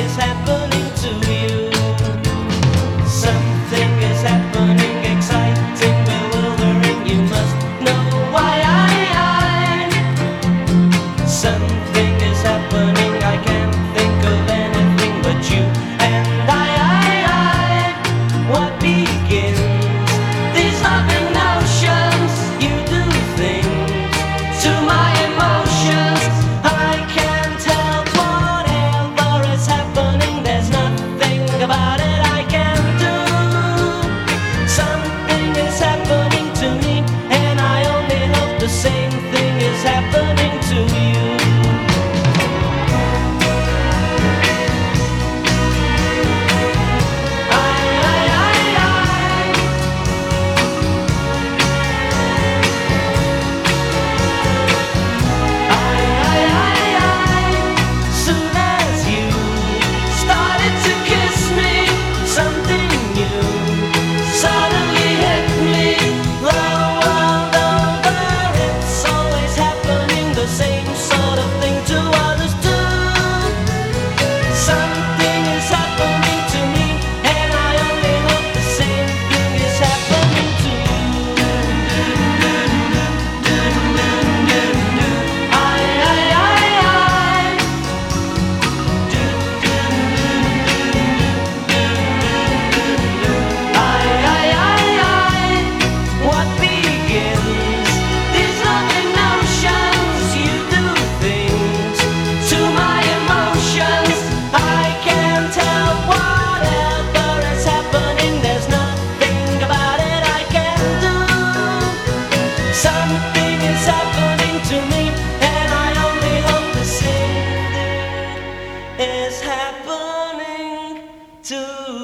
is happening to you. Something is happening, exciting, bewildering. You must know why. Something is happening. I can't think of anything but you and I. What begins these loving notions? You do things to my emotions. I can't help whatever is happening. There's nothing about it I can do. Something is happening to me, and I only hope the same thing is happening to you. Soon as you started to kiss me, something new suddenly hit me. The world over, it's always happening, the same sort of thing to others too. Something is happening to me, and I only hope the same thing is happening to you. What begins these loving notions? You do things to my emotions. I can't help whatever is happening. There's nothing about it I can do. Something is happening to me, and I only hope the same thing is happening to